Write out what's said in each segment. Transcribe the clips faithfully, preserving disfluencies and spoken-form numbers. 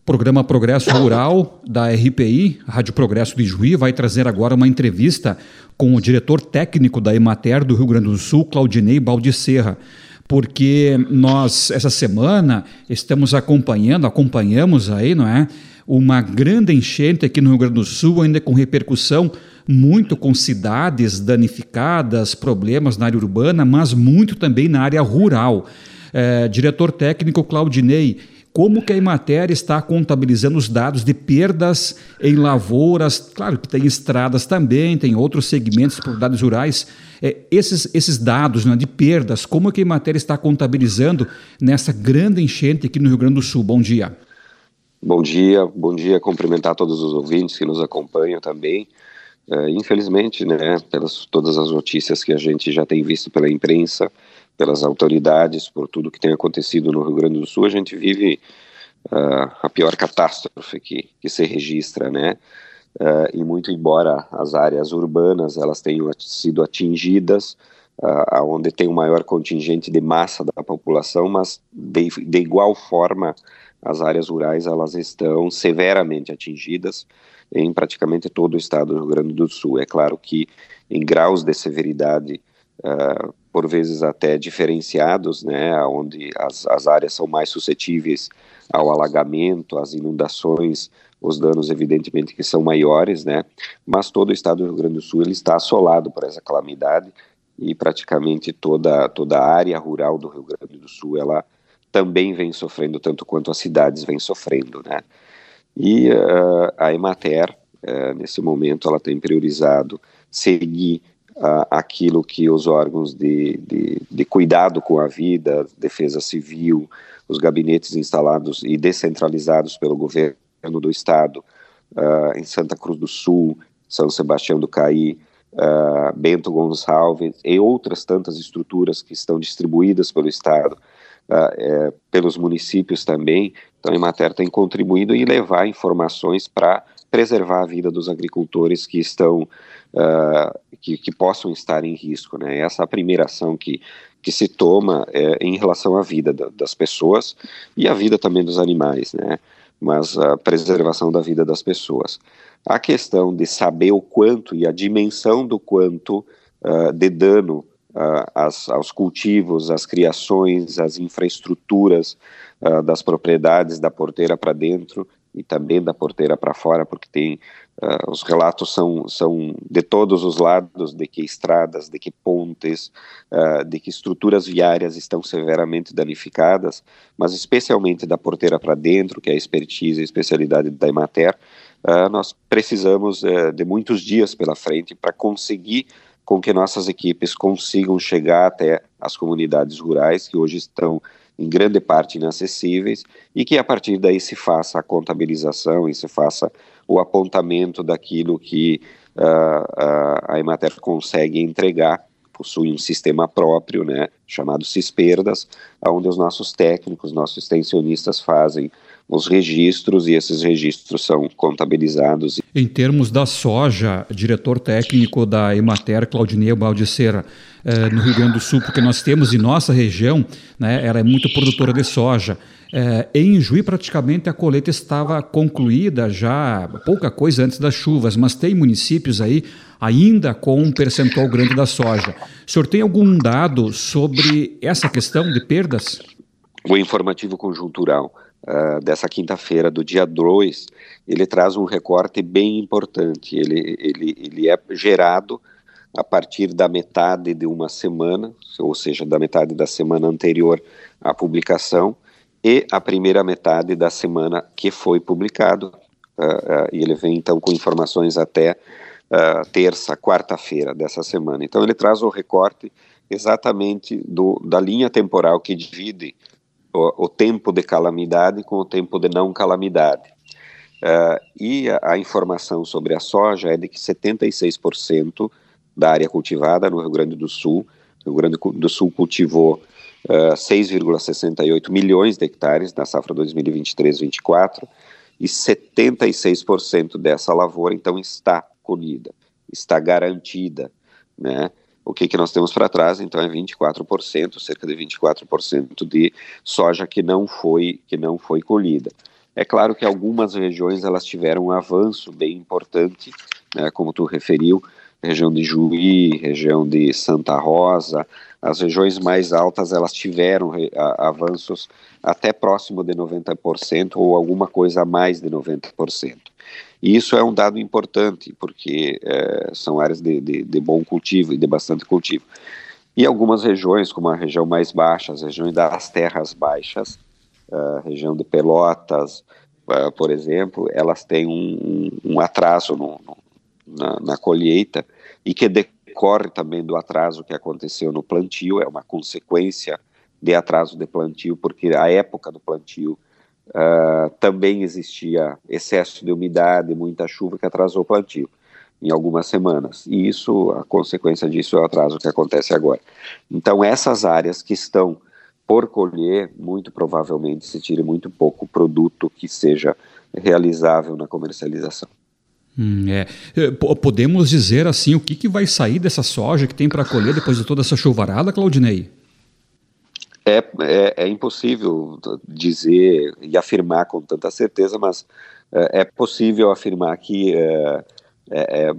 Programa Progresso Rural da R P I, Rádio Progresso de Juí, vai trazer agora uma entrevista com o diretor técnico da Emater do Rio Grande do Sul, Claudinei Baldicerra, porque nós, essa semana, estamos acompanhando, acompanhamos aí, não é, uma grande enchente aqui no Rio Grande do Sul, ainda com repercussão muito com cidades danificadas, problemas na área urbana, mas muito também na área rural. É, diretor técnico Claudinei, como que a Emater está contabilizando os dados de perdas em lavouras? Claro que tem estradas também, tem outros segmentos de propriedades rurais. É, esses, esses dados, né, de perdas, como que a Emater está contabilizando nessa grande enchente aqui no Rio Grande do Sul? Bom dia. Bom dia, bom dia, cumprimentar todos os ouvintes que nos acompanham também. Uh, infelizmente, né, pelas todas as notícias que a gente já tem visto pela imprensa, pelas autoridades, por tudo que tem acontecido no Rio Grande do Sul, a gente vive uh, a pior catástrofe que, que se registra, né? Uh, e muito embora as áreas urbanas elas tenham sido atingidas, uh, onde tem um maior contingente de massa da população, mas de, de igual forma as áreas rurais elas estão severamente atingidas em praticamente todo o estado do Rio Grande do Sul. É claro que em graus de severidade uh, por vezes até diferenciados, né, onde as, as áreas são mais suscetíveis ao alagamento, às inundações, os danos evidentemente que são maiores, né, mas todo o estado do Rio Grande do Sul ele está assolado por essa calamidade e praticamente toda, toda a área rural do Rio Grande do Sul, ela também vem sofrendo tanto quanto as cidades vêm sofrendo, né. E uh, a Emater, uh, nesse momento, ela tem priorizado seguir Uh, aquilo que os órgãos de, de, de cuidado com a vida, defesa civil, os gabinetes instalados e descentralizados pelo governo do estado, uh, em Santa Cruz do Sul, São Sebastião do Caí, uh, Bento Gonçalves e outras tantas estruturas que estão distribuídas pelo estado, uh, é, pelos municípios também. Então a Emater tem contribuído em levar informações para preservar a vida dos agricultores que estão uh, que, que possam estar em risco, né? Essa é a primeira ação que, que se toma é, em relação à vida da, das pessoas e à vida também dos animais, né? Mas a preservação da vida das pessoas. A questão de saber o quanto e a dimensão do quanto uh, de dano uh, às, aos cultivos, às criações, às infraestruturas uh, das propriedades da porteira para dentro e também da porteira para fora, porque tem, uh, os relatos são, são de todos os lados, de que estradas, de que pontes, uh, de que estruturas viárias estão severamente danificadas, mas especialmente da porteira para dentro, que é a expertise, a especialidade da Emater, uh, nós precisamos uh, de muitos dias pela frente para conseguir com que nossas equipes consigam chegar até as comunidades rurais, que hoje estão em grande parte inacessíveis, e que a partir daí se faça a contabilização e se faça o apontamento daquilo que uh, uh, a Emater consegue entregar. Possui um sistema próprio, né, chamado Cisperdas, onde os nossos técnicos, nossos extensionistas fazem os registros e esses registros são contabilizados. Em termos da soja, diretor técnico da Emater, Claudinei Baldicerra, eh, no Rio Grande do Sul, porque nós temos em nossa região, né, ela é muito produtora de soja. Eh, em Juí, praticamente a colheita estava concluída já, pouca coisa antes das chuvas, mas tem municípios aí ainda com um percentual grande da soja. O senhor tem algum dado sobre essa questão de perdas? O informativo conjuntural Uh, dessa quinta-feira, do dia dois, ele traz um recorte bem importante. Ele, ele, ele é gerado a partir da metade de uma semana, ou seja, da metade da semana anterior à publicação e a primeira metade da semana que foi publicado. Uh, uh, e ele vem, então, com informações até uh, terça, quarta-feira dessa semana. Então, ele traz o recorte exatamente do, da linha temporal que divide O, o tempo de calamidade com o tempo de não calamidade. Uh, e a, a informação sobre a soja é de que setenta e seis por cento da área cultivada no Rio Grande do Sul, o Rio Grande do Sul cultivou uh, seis vírgula sessenta e oito milhões de hectares na safra dois mil e vinte e três vinte e quatro, e setenta e seis por cento dessa lavoura, então, está colhida, está garantida, né? O que, que nós temos para trás, então, é vinte e quatro por cento, cerca de vinte e quatro por cento de soja que não foi, que não foi colhida. É claro que algumas regiões elas tiveram um avanço bem importante, né, como tu referiu, região de Juí, região de Santa Rosa, as regiões mais altas elas tiveram a, avanços até próximo de noventa por cento ou alguma coisa a mais de noventa por cento. E isso é um dado importante, porque é, são áreas de, de, de bom cultivo e de bastante cultivo. E algumas regiões, como a região mais baixa, as regiões das terras baixas, a região de Pelotas, uh, por exemplo, elas têm um, um atraso no, no, na, na colheita, e que decorre também do atraso que aconteceu no plantio, é uma consequência de atraso de plantio, porque a época do plantio uh, também existia excesso de umidade, muita chuva que atrasou o plantio em algumas semanas, e isso, a consequência disso é o atraso que acontece agora. Então essas áreas que estão por colher, muito provavelmente se tire muito pouco produto que seja realizável na comercialização. Hum, é. Podemos dizer assim, o que, que vai sair dessa soja que tem para colher depois de toda essa chuvarada, Claudinei? É, é, é impossível dizer e afirmar com tanta certeza, mas é, é possível afirmar que é, é,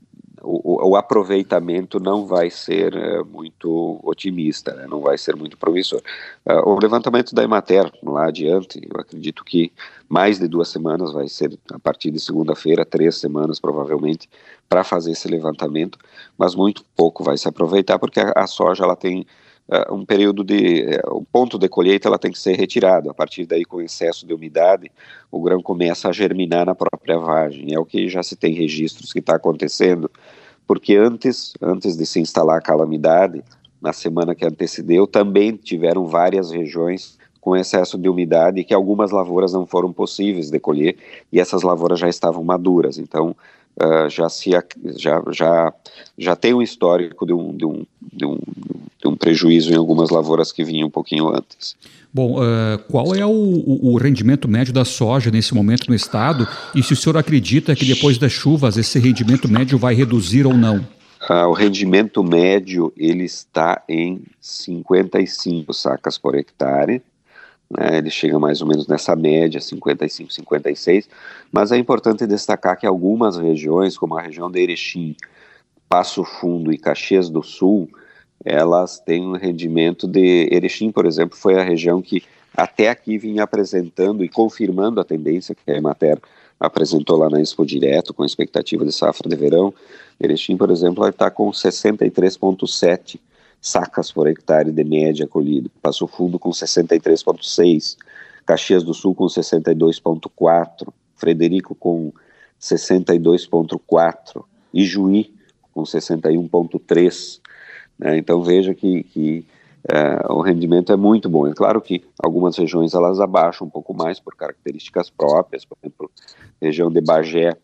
o, o aproveitamento não vai ser é, muito otimista, né? Não vai ser muito promissor. Uh, o levantamento da Emater, lá adiante, eu acredito que mais de duas semanas, vai ser a partir de segunda-feira, três semanas provavelmente, para fazer esse levantamento, mas muito pouco vai se aproveitar, porque a, a soja ela tem uh, um período de... Uh, o ponto de colheita ela tem que ser retirado, a partir daí com excesso de umidade, o grão começa a germinar na própria vagem, é o que já se tem registros que está acontecendo, porque antes, antes de se instalar a calamidade, na semana que antecedeu, também tiveram várias regiões com excesso de umidade, que algumas lavouras não foram possíveis de colher, e essas lavouras já estavam maduras, então uh, já, se, já, já, já tem um histórico de um, de, um, de, um, de um prejuízo em algumas lavouras que vinham um pouquinho antes. Bom, uh, qual é o, o, o rendimento médio da soja nesse momento no estado, e se o senhor acredita que depois das chuvas esse rendimento médio vai reduzir ou não? Uh, o rendimento médio ele está em cinquenta e cinco sacas por hectare, né, ele chega mais ou menos nessa média, cinquenta e cinco, cinquenta e seis, mas é importante destacar que algumas regiões, como a região de Erechim, Passo Fundo e Caxias do Sul, elas têm um rendimento de... Erechim, por exemplo, foi a região que até aqui vinha apresentando e confirmando a tendência que a Emater apresentou lá na Expo Direto, com expectativa de safra de verão. Erechim, por exemplo, vai estar com sessenta e três vírgula sete sacas por hectare de média colhido, Passo Fundo com sessenta e três vírgula seis, Caxias do Sul com sessenta e dois vírgula quatro, Frederico com sessenta e dois vírgula quatro e Juí com sessenta e um vírgula três. Né? Então veja que, que uh, o rendimento é muito bom. É claro que algumas regiões elas abaixam um pouco mais por características próprias, por exemplo, região de Bagé,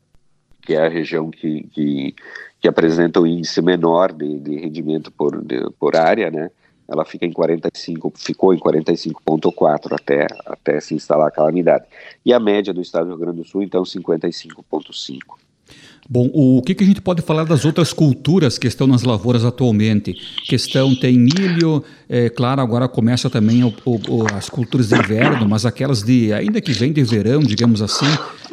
que é a região que, que, que apresenta o índice menor de, de rendimento por, de, por área, né? Ela fica em quarenta e cinco, ficou em quarenta e cinco vírgula quatro até, até se instalar a calamidade. E a média do estado do Rio Grande do Sul, então, cinquenta e cinco vírgula cinco. Bom, o que, que a gente pode falar das outras culturas que estão nas lavouras atualmente? Questão tem milho, é claro, agora começa também o, o, as culturas de inverno, mas aquelas de, ainda que vem de verão, digamos assim,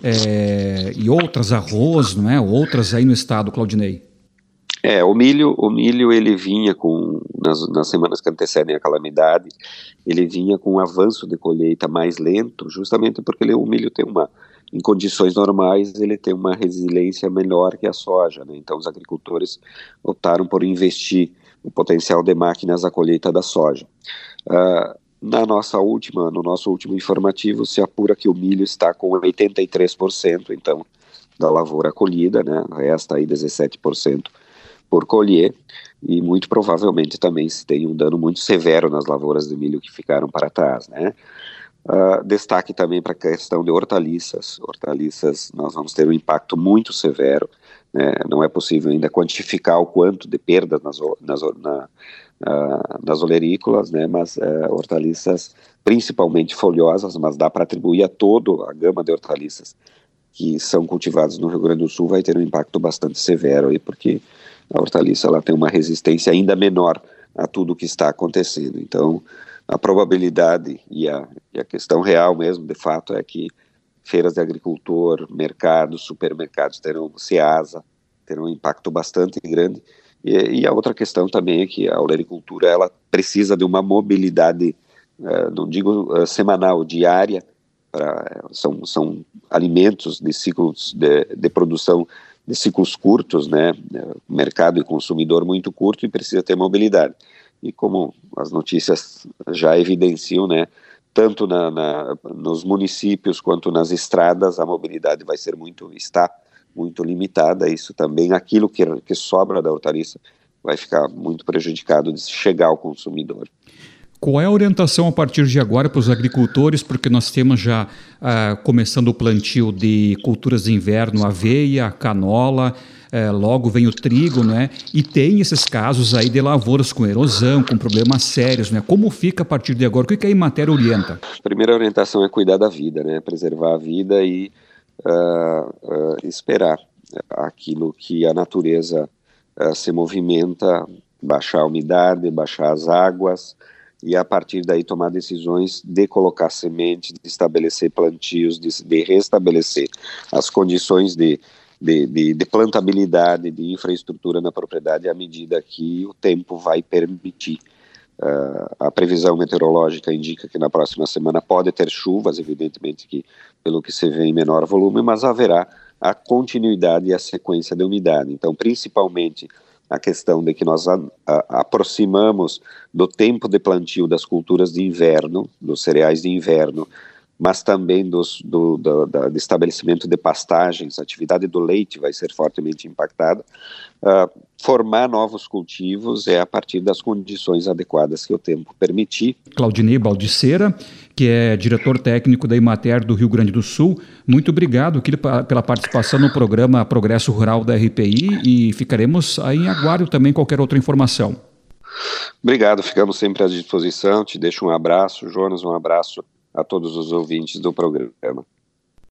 é, e outras, arroz, não é? Outras aí no estado, Claudinei. É, o milho, o milho ele vinha com, nas, nas semanas que antecedem a calamidade, ele vinha com um avanço de colheita mais lento, justamente porque ele, o milho tem uma, em condições normais, ele tem uma resiliência melhor que a soja, né? Então os agricultores optaram por investir o potencial de máquinas à colheita da soja. Uh, na nossa última, no nosso último informativo, se apura que o milho está com oitenta e três por cento, então, da lavoura colhida, né? Resta aí dezessete por cento por colher, e muito provavelmente também se tem um dano muito severo nas lavouras de milho que ficaram para trás, né? Uh, destaque também para a questão de hortaliças. Hortaliças, nós vamos ter um impacto muito severo, né? Não é possível ainda quantificar o quanto de perdas nas, nas, na, uh, nas olerícolas, né? Mas uh, hortaliças principalmente folhosas, mas dá para atribuir a toda a gama de hortaliças que são cultivadas no Rio Grande do Sul, vai ter um impacto bastante severo aí, porque a hortaliça ela tem uma resistência ainda menor a tudo que está acontecendo. Então, a probabilidade e a, e a questão real mesmo, de fato, é que feiras de agricultor, mercados, supermercados terão, Ceasa, terão um impacto bastante grande. E, e a outra questão também é que a olericultura, ela precisa de uma mobilidade, uh, não digo uh, semanal, diária, pra, são, são alimentos de ciclos de, de produção de ciclos curtos, né, mercado e consumidor muito curto, e precisa ter mobilidade. E como as notícias já evidenciam, né, tanto na, na, nos municípios quanto nas estradas, a mobilidade vai ser muito, está muito limitada. Isso também, aquilo que, que sobra da hortaliça vai ficar muito prejudicado de chegar ao consumidor. Qual é a orientação a partir de agora para os agricultores, porque nós temos já uh, começando o plantio de culturas de inverno, aveia, canola, uh, logo vem o trigo, né? E tem esses casos aí de lavouras com erosão, com problemas sérios, né? Como fica a partir de agora? O que a Emater orienta? A primeira orientação é cuidar da vida, né? Preservar a vida e uh, uh, esperar aquilo que a natureza uh, se movimenta, baixar a umidade, baixar as águas, e a partir daí tomar decisões de colocar semente, de estabelecer plantios, de, de restabelecer as condições de, de, de, de plantabilidade, de infraestrutura na propriedade à medida que o tempo vai permitir. Uh, a previsão meteorológica indica que na próxima semana pode ter chuvas, evidentemente que pelo que se vê em menor volume, mas haverá a continuidade e a sequência de umidade. Então, principalmente a questão de que nós a, a, aproximamos do tempo de plantio das culturas de inverno, dos cereais de inverno, mas também dos, do, do, do estabelecimento de pastagens, a atividade do leite vai ser fortemente impactada. Uh, formar novos cultivos é a partir das condições adequadas que o tempo permitir. Claudinei Baldissera, que é diretor técnico da Emater do Rio Grande do Sul, muito obrigado pela participação no programa Progresso Rural da R P I, e ficaremos aí em aguardo também qualquer outra informação. Obrigado, ficamos sempre à disposição. Te deixo um abraço, Jonas, um abraço a todos os ouvintes do programa.